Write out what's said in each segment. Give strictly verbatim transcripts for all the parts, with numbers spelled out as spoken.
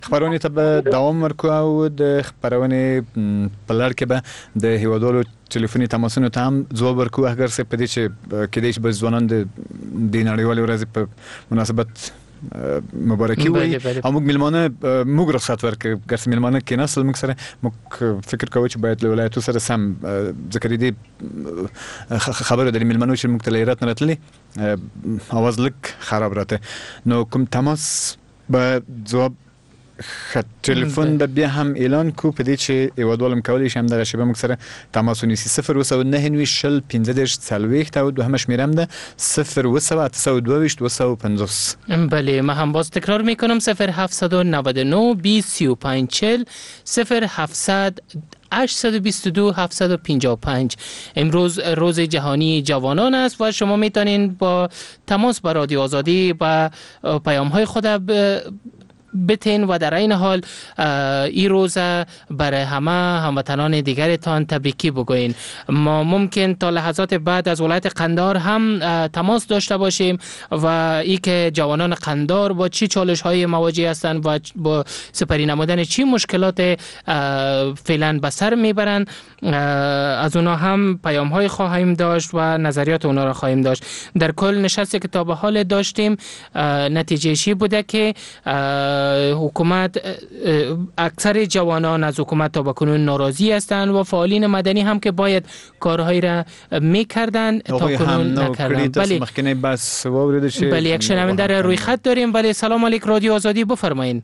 خبرونه ته به دوام ورکو او د خبرونه په لړ کې به د هیوادولو ټلیفوني تماسونو ته هم ځواب ورکو اگر څه په دې چې کېدای شي به ځوانان د د نړیوالې ورځې په مناسبت مبارکي وي او موږ ملمانه موږ رخصت ورکړو ګرځ ملمانه کې نسل موږ سره موږ فکر کوو چې باید له ولایتو سره سم ذکر دي خبره د ملمانو چې موږ تلایرات نه راتللی اواز لک خراب راته نو کوم تماس به جواب خط تلفن به بیا هم اعلان کو په دې چې ایوادولم کولی شم دغه شبه موږ سره تماس ونیسي صفر و صفر نه نوي شل پنځه دېرش څلوېښت او دوهم شمیرم ده صفر و صفر اته سوه دوه ویشت و صفر و پنځوس. بله ما هم باز تکرار میکنم صفر هفتصد و نود و نه بیست سی و پنج چهل صفر هفتصد هشتصد و بیست و دو هفتصد و پنجاه و پنج. امروز روز جهانی جوانان است و شما میتونین با تماس با رادیو آزادی و پیام های خود بتین و در این حال این روز برای همه هموطنان دیگرتان تبریکی بگوین. ما ممکن تا لحظات بعد از ولایت قندهار هم تماس داشته باشیم و ای که جوانان قندهار با چی چالش های مواجه هستند و با سپری نمودن چی مشکلات فعلا به سر میبرند از اونا هم پیام های خواهیم داشت و نظریات اونا را خواهیم داشت. در کل نشستی که تا به حال داشتیم نتیجه چی بوده که حکومت اکثر جوانان از حکومت تا بکنون ناراضی هستند و فعالین مدنی هم که باید کارهایی را میکردن تا کنون نکردن. بله مخکنه بس وارد شه. بله یک شنونده را روی خط داریم. بله سلام علیک رادیو آزادی بفرمایید.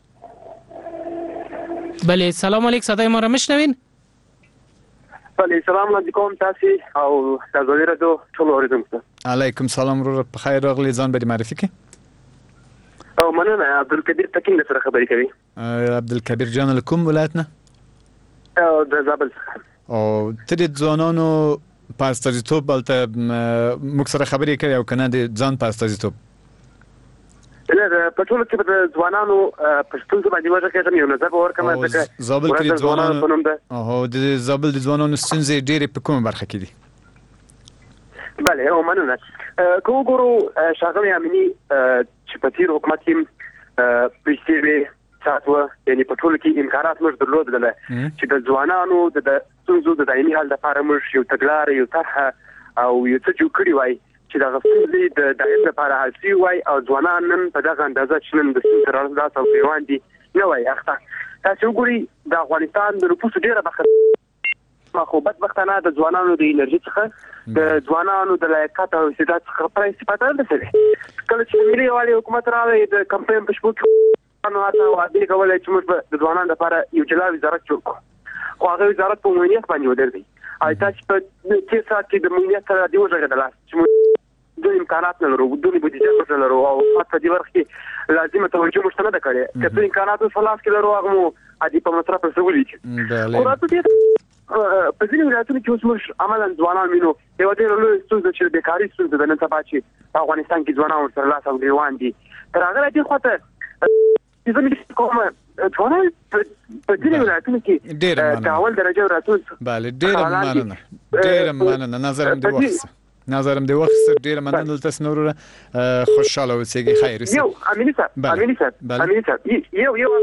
بله سلام علیک صدای ما را میشنوین؟ بله سلام علیکم تاسو او تاسو رادیو ټول اوریدونکو. علیکم سلام رو په خیر راغلی ځان به معرفي کړئ. او مننه عبدالکبیر تکین سره خبرې کوي. عبدالکبیر جان کوم ولایت نه؟ او د زابل. او ترې ځوانانو په استازیتوب بلته موږ سره خبرې کوي او کنه د ځان په استازیتوب. نه په ټول کې د ځوانانو په ستونزو باندې وژه کېږم یو نظر ورکوم ځکه زابل کې ځوانانو او د زابل د ځوانانو ستونزې ډېرې په کومه برخه کې دي؟ بله او مننه. که وګورو ښاغلی امیني چې په تیر حکومت کې پیسې وې ساتوه یعنې په ټولو کې امکانات موږ درلودله چې د ځوانانو د ستونزو د دایمي حل لپاره موږ یو تګلاره یو طرحه او یو څه جوړ کړي وای چې دغه ستونزې د دایم لپاره حل شوي وای او ځوانان نن په دغه اندازه چې نن د ستونزې راز او پیوند دي نه وای اخته. تاسو وګورئ د افغانستان د نفوسو ډېره برخه خو بدبختانه د ځوانانو د انرژي څخه د ځوانانو د لیاقت او استعداد څخه پوره استفاده نه کوي. کله چې ملي یووالي حکومت راغی د کمپاین په شپو کې نو هغه وعده کوله چې موږ د ځوانانو لپاره یو جلا وزارت جوړ کړو خو هغه وزارت په عمومیت باندې ودرېد. آی تاسو په دې سات کې د عمومیت سره دی وژغېدل چې د امکانات نه لرو د بودیجه نه لرو او په دې برخه کې لازمه توجه مشته نه کړي چې د امکاناتو فلاس کې لرو هغه ادي په مصرف سره ولې او راته دې په ځینې ولایتونو کې اوس موږ عملاً ځوانان وینو یوه ډېره لویه ستونزه چې د بېکاري ستونزه ده نن سبا چې په افغانستان کې ځوانان ورسره لاس او ګرېوان دي. تر هغه را دې خواته چې زه مې کوم ځوانان په ځینې ولایتونو کې د اول درجه راتلل. بله ډېره مننه ډېره مننه نظرم دې واخیسته نظرم دې واخیسته ډېره مننه دلته سنوره خوشحاله اوسېږئ خیر اوسئ. یو امیني صاحب امیني صاحب امیني صاحب یو یو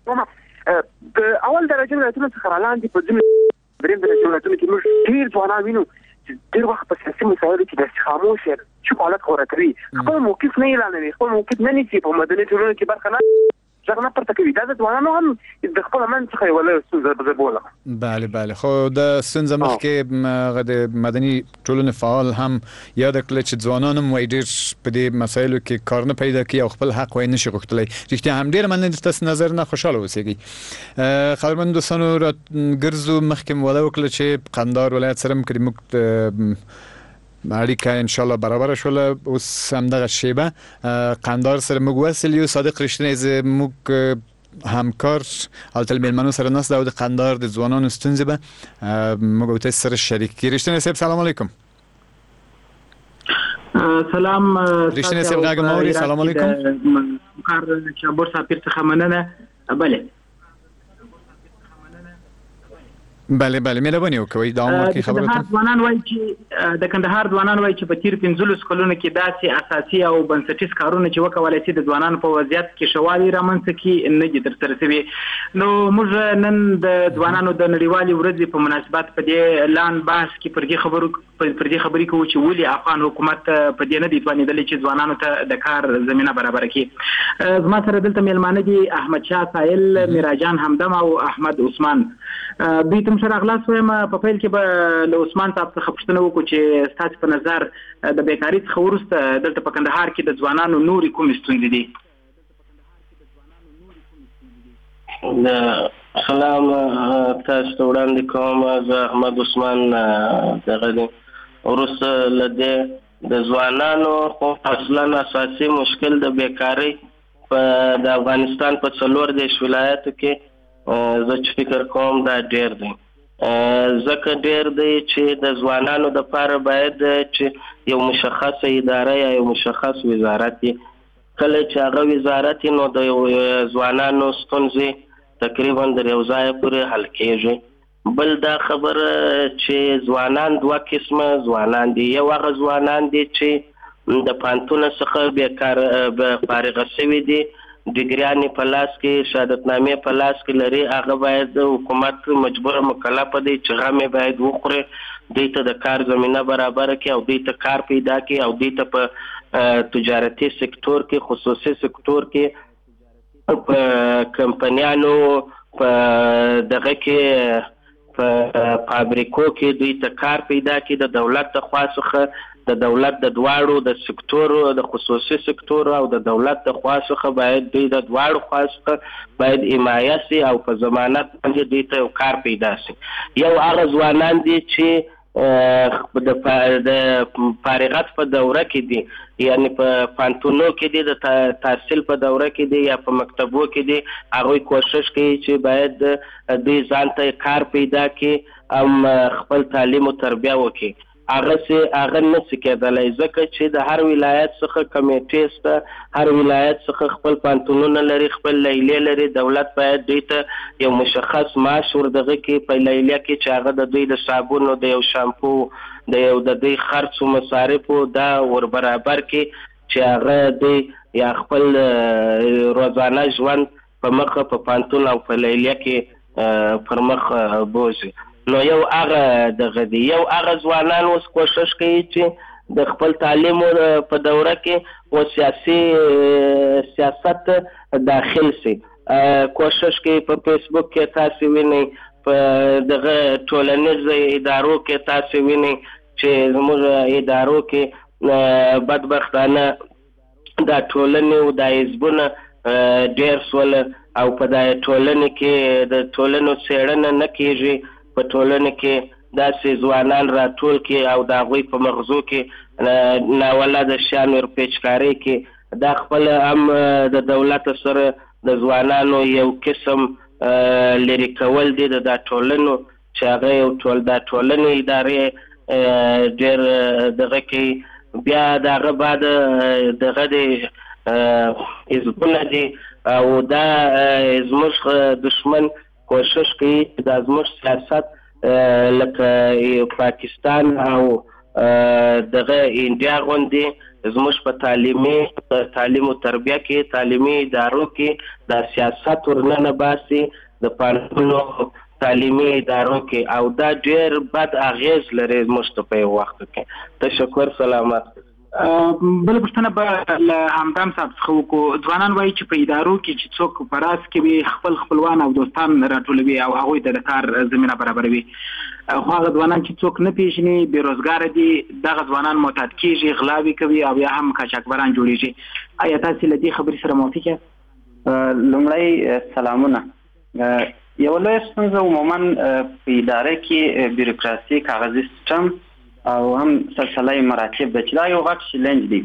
د اول درجه ولایتونو څخه رالاندې په ځینې دریم درجه ولایتونو کې موږ ډېر ځوانان وینو چې ډېر وخت په سیاسي مسایلو کې داسې خاموش یا چوپ حالت غوره کوي خپل موقف نه اعلانوي خپل موقف نه نیسي په مدني ټولنو کې برخه نه ځغ نه پورته کوي. دا د ځوانانو هم د خپل من څخه یو لویه ستونزه بوله. بله بله خو د ستونزه مخکې د مدني ټولنې فعال هم یاد کړل چې ځوانان هم وایي ډېر په دې مسایلو کې کار نه پیدا کوي او خپل حق وایي نشي غوښتلی. رښتیا هم ډېره مننه ستاسو نظر نه خوشحاله اوسېږئ. خبرمند دوستانو را ګرځو مخکې مو وعده وکړه چې قندهار ولایت سره هم کړي موږ اړیکه ان شاء الله برابر شوله اوس همدغه شیبه قندهار سره موږ وصل یو صادق رښتینی زموږ همکار البته مېلمنو سره ناست او د قندهار د ځوانانو ستونزې به موږ او تاسو سره شریک کړي. رښتینی صاحب سلام علیکم. سلام رښتینی صاحب غږ مو اوري. سلام علیکم. کار چې بور سفیر څخه مننه. بله بله بله مهرباني وکوي دا عمر کې خبرو ته ځوانان وایي چې د کندهار ځوانان وایي چې په تیر پنځلس کلونو کې داسې اساسي او بنسټیز کارونه چې وکولای شي د ځوانانو په وضعیت کې شوالی رامنځته کړي نه دي ترسره شوي. نو موږ نن د ځوانانو د نړیوالې ورځې په مناسبت په دې لاند بحث کې پر دې خبرو پر دې خبرې کوو چې ولې افغان حکومت په دې نه دی توانېدلی چې ځوانانو ته د کار زمینه برابره کړي. زما سره دلته میلمانه دي احمد شاه سایل، میراجان همدم او احمد عثمان. دوی ته سره اغلاس وایم په پیل کې به له عثمان صاحب څخه پوښتنه وکړو چې ستاسو په نظر د بیکارۍ څخه وروسته دلته په کندهار کې د ځوانانو نورې کومې ستونزې دي؟ سلام تاسو ته وړاندې کوم. زه احمد عثمان دغه دی. وروسته له دې د ځوانانو خو اصلا اساسي مشکل د بیکارۍ په د افغانستان په څلور دېرش ولایاتو کې زه چې فکر کوم دا ډېر دی. ځکه ډېر دی چې د ځوانانو دپاره باید چې یو مشخصه اداره یا یو مشخص وزارت وي. کله چې هغه وزارت وي نو د ځوانانو ستونزې تقریبا د یو ځایه پورې حل کېږي. بل دا خبره چې ځوانان دوه قسمه ځوانان دي. یو هغه ځوانان دي چې د پوهنتونه څخه بیکار فارغه شوي دي، ډیګریانې په لاس کې، شهادتنامې په لاس کې لري. هغه باید حکومت مجبوره مکلفه دی چې غمې باید وخوري، دوی ته د کار زمینه برابره کړي او دوی ته کار پیدا کړي او دوی ته په تجارتي سکتور کې، خصوصي سکتور کې، په کمپنیانو په دغه کې، په فابریکو کې دوی ته کار پیدا کړي. د دولت د خوا څخه د دولت د دواړو د سکتور، د خصوصي سکتور او د دولت د خوا څخه باید دوی د دواړو خوا څخه باید حمایه سي او په ضمانت باندې دوی ته یو کار پیدا سي. یو هغه ځوانان دي چې د فارغت په دوره کې دي، یعنی په پوهنتونو کې دي، د تحصیل په دوره کې دي یا په مکتبو کې دي. هغوی کوشش کوي چې باید دوی ځان ته کار پیدا کړي او خپل تعلیم او تربیه وکړي. هغه سي هغه نشي کېدلی ځکه چې د هر ولایت څخه کمیټې شته، هر ولایت څخه خپل پوهنتونونه لري، خپل لیلیې لري. دولت باید دوی ته یو مشخص معاش ور-دغه کړي په لیلیه کې چې هغه د دوی د صابون او د یو شامپو د یو د دوی خرڅ و مصارفو دا ور برابر کړي چې هغه دوی یا خپل روزانه ژوند په مخه په پوهنتون او په لیلیه کې پر مخ بوځي. نو یو هغه دغه دی. یو هغه ځوانان اوس کوشش کوي چې د خپل تعلیم په دوره کې و سیاسي سیاست داخل سي. کوشش کوي په فیسبوک کې تاسو وینئ، په دغه ټولنیز ادارو کې تاسو وینئ چې زموږ ادارو کې بدبختانه دا ټولنې او دا حزبونه ډېر سول او په دا ټولنې کې د ټولنو څېړنه نه کېږي. په ټولنه کې داسې ځوانان راټول کې او د هغوی په مغزو کې ناولده شیان ور پیچکارۍ کې دا خپل هم د دولت سره د ځوانانو یو قسم لرې کول دي د دا ټولنو چې هغه یو ټول دا ټولنې ادارې ډېر دغه کوي. بیا د هغه بعد دغه د حزبونه دي او دا زموږ دشمن کوشش کوي چې دا زموږ سیاست لکه پاکستان او دغه انډیا غوندې زموږ په تعلیمي تعلیم او تربیه کې، تعلیمي ادارو کې دا سیاست ورننه باسي د پوهنتونو تعلیمي ادارو کې، او دا ډېر بد اغېز لري زموږ ته په یو وخت کې. تشکر، سلامت. بل پوښتنه به له همدم صاحب څخه وکړو. ځوانان وایي چې په ادارو کې چې څوک په راز کې وي خپل خپلوان او دوستان راټولوي او هغوی ته د کار زمینه برابروي، خو هغه ځوانان چې څوک نه پیژني، بېروزګاره دي، دغه ځوانان معتاد کېږي، غلاوې کوي او یا هم قاچاقبران جوړېږي. ایا تاسې له دې خبرې سره موافق یاست؟ لومړی سلامونه. یوه لویه ستونزه عموما په اداره کې بیروکراسي، کاغذي سیسټم او هم سلسله مراتب ده چې دا یو غټ چلنج دی.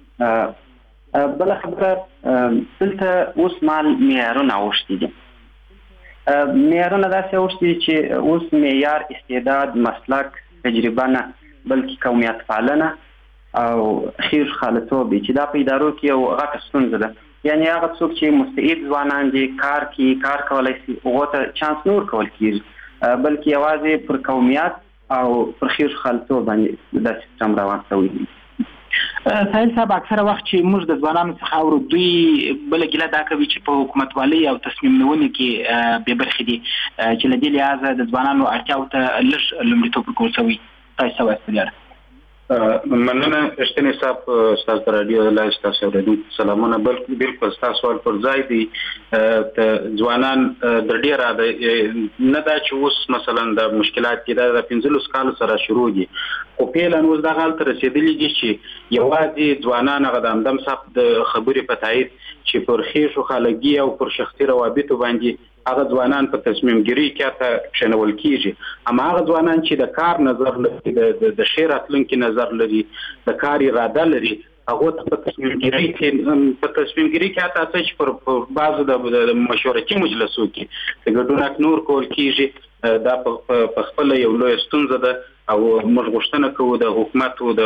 بله خبره دلته اوس مال معیارونه اوښتي دي. معیارونه داسې اوښتي دي چې اوس معیار استعداد، مسلک، تجربه نه بلکې قومیت پالنه او خیر خالصوب دی چې دا په ادارو کې یو غټه ستونزه ده. یعنې هغه څوک چې مستعد ځوانان دي، کار کوي، کار کولی شي، هغو ته چانس نه ورکول کېږي. بلکې یوازې پر قومیت او پر خیر خلطو باندې دا سیستم روان شوی دی. ساحل صاحب اکثره وخت چې موږ د ځوانانو څخه اورو دوی بله ګیله دا کوي چې په حکومتوالۍ او تصمیم نیونې کې بې برخې دي چې له دې لحاظه د ځوانانو اړتیاو ته لږ لومړیتوب ورکول شوی. تاسو څه وایئ په دې اړه؟ مننه اشتنی صاحب ستاسو د راډیو له ستاسو اوریدونکو سلامونه. بالکل ستاسو سوال پر ځای دی. ځوانان د ډیره نه دا چې اوس مثلا د مشکلات کې د پنځلس کالو سره شروع دي، خو فعلا اوس دغه حال ته رسېدلي دي چې یوازې ځوانان هغه د همدم صاحب د خبرې په تایید چې پر خېشو خالګي او پر شخصي روابطو باندې هغه ځوانان په تصمیم ګیري کې ته کښېنول کېږي. اما هغه ځوانان چې د کار نظر لري، د ښې راتلونکي نظر لري، د کار اراده لري، هغه ته په تصمیم ګیري کې په تصمیم ګیري کې تاسو چې پر بعضو د مشورتي مجلسو کې د ګډون نور کول کېږي، دا په خپل یو لوی ستونزه ده او موږ غوښتنه کوو د حکومت او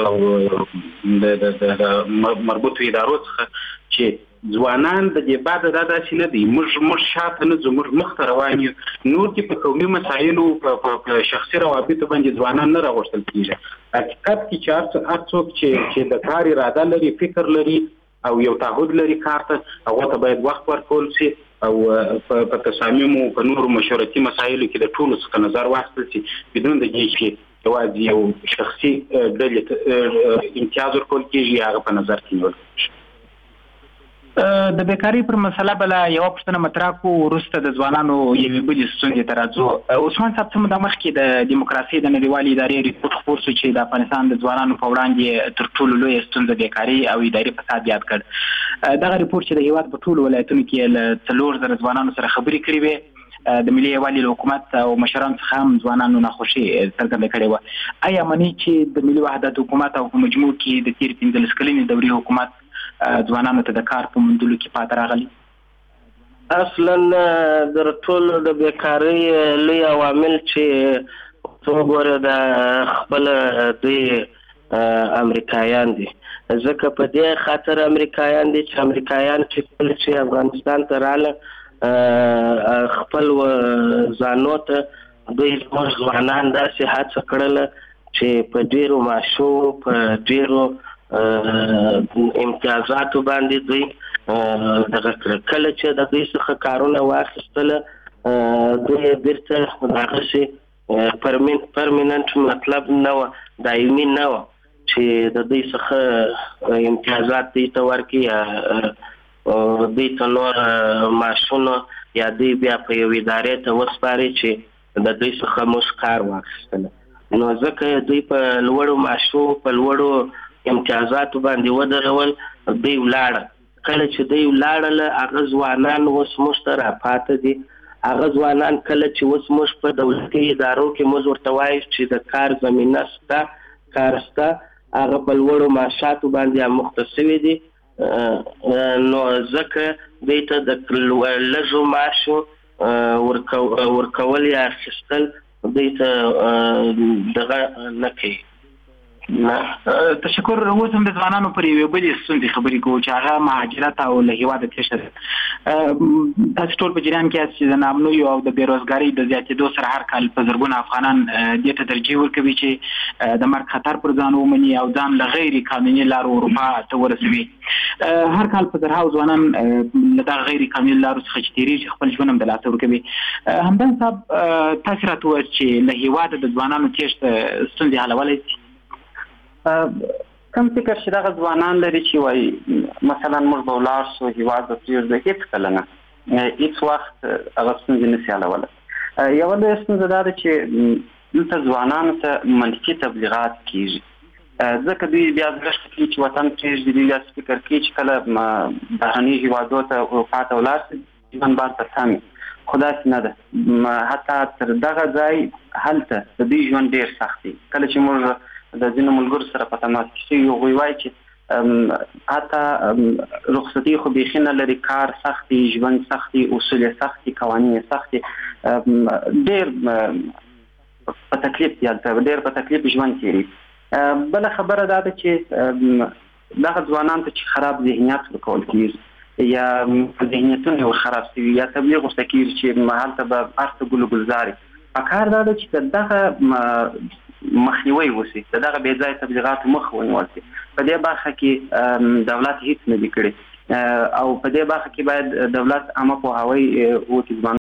د مربوطو ادارو څخه چې ځوانان د دې بعد دا داسې نه دي، موږ موږ شاته نه ځو، موږ مخته روان یو. نور کې په قومي مسایلو په شخصي روابطو باندې ځوانان نه راغوښتل کېږي. حقیقت کې چې هر څوک چې د کار اراده لري، فکر لري او یو تعهد لري کار ته، هغه ته باید وخت ورکول شي او په تصامیمو په نورو مشورتي مسایلو کې د ټولو څخه نظر واخیستل شي بدون د دې چې یوازې یو شخصي ډلې ته امتیاز ورکول کېږي، هغه په نظر کې نیول کېږي. د بیکارۍ پر مسله بله یوه پوښتنه مطرح کړو، وروسته د ځوانانو یوې بلې ستونزې ته راځو. عثمان صاحب څه موده مخکې د دیموکراسۍ د نړیوالې ادارې ریپورټ خپور شو چې د افغانستان د ځوانانو په وړاندې تر ټولو لویه ستونزه بیکارۍ او اداري فساد یاد کړ. دغه ریپورټ چې د هېواد په ټولو ولایتونو کې له څلور زره ځوانانو سره خبرې کړې وې، د ملي یووالي له حکومت او مشرانو څخه هم ځوانانو ناخوښي څرګنده کړې وه. آیا منئ چې د ملي وحدت حکومت او په مجموع کې د تېر پنځلس کلنې دورې حکومت ځوانانو ته د کار په موندلو کې پاتې راغلي؟ اصلا د ټولو د بیکارۍ لوی عوامل چې وګوره د خپل دوی امریکایان دي، ځکه په دې خاطر امریکایان دي چې امریکایان چې کله چې افغانستان ته راغله خپل ځانو ته دوی زموږ ځوانان داسې هڅه کړله چې په ډېرو معاشو په ډېرو امتیازاتو باندې دوی دغه کله چې د دوی څخه کارونه واخیستله دوی بیرته دغسې پرمننټ مطلب نه وه، دایمي نه وه چې د دوی څخه امتیازات دوی ته ورکړي، دوی ته نور معاشونه یا دوی بیا په یو ادارې ته وسپاري چې د دوی څخه موږ کار واخیستله. نو ځکه دوی په لوړو معاشو په لوړو امتیازاتو باندې ودرول، دوی ولاړه. کله چې دوی ولاړله هغه ځوانان اوس موږ ته راپاته دي. هغه ځوانان کله چې اوس موږ په دولتي ادارو کې موږ ورته وایو چې د کار زمینه شته، کار شته، هغه په لوړو معاشاتو باندې مخته شوي دي. نو ځکه دوی ته د لږو معاشو ورکول یا اخیستل دوی ته دغه نه کوي. تشکر. اوس هم د ځوانانو پر یوې بلې ستونزې خبرې کوو چې هغه مهاجرت او له هېواده تېښته ده. تاسو ټول په جریان کې یاست چې د ناامنیو او د بېروزګارۍ د زیاتېدو سره هر کال په زرګونه افغانان دې ته ترجیح ورکوي چې د مرګ خطر پر ځان ومني او ځان له غیر قانوني لارو اروپا ته ورسوي. هر کال په زرهاو ځوانان له دغه غیر قانوني لارو څخه چې تېرېږي خپل ژوند هم د لاسه ورکوي. همدان صاحب تاسو راته ووایاست چې له هېواده د ځوانانو تېښته ستونزې حلولی شي؟ کم فکر چې دغه ځوانان لري چې وایي مثلا موږ به ولاړ شو هېواد به پرېږدو، هېڅ کله نه، هېڅ وخت هغه ستونزې نشي حلولی. یوه لویه ستونزه دا ده چې دلته ځوانانو ته منفي تبلیغات کېږي، ځکه دوی بیا زړښت کوي چې وطن پرېږدي، دوی بیا فکر کوي چې کله بهرنیو هېوادو ته اروپا ته ولاړ شي ژوند به هلته سم وي، خو داسې نه ده. حتی تر دغه ځای هلته د دوی ژوند ډېر سخت دی. کله چې موږ د ځینو ملګرو سره په تماس کې شوي هغوی وایي چې حتی رخصتي خو بیخي نه لري، کار سخت دی، ژوند سخت دی، اصول یې سخت دي، قوانین یې سخت دي، ډېر په تکلیف دی هلته، ډېر په تکلیف ژوند تېري. بله خبره دا ده چې دغه ځوانانو ته چې خراب ذهنیت ورکول کېږي یا ذهنیتونه یې خراب شوي یا تبلیغ ورته کېږي چې هلته به هر څه ګل و ګلزار وي، پکار دا چې دغه مخنیوي وشي، دغه بې ځای تبلیغاتو مخ ونیول شي. په دې برخه کې دولت هیڅ نه دی کړی او په دې برخه کې باید دولت عامه پوهاوی وکړي.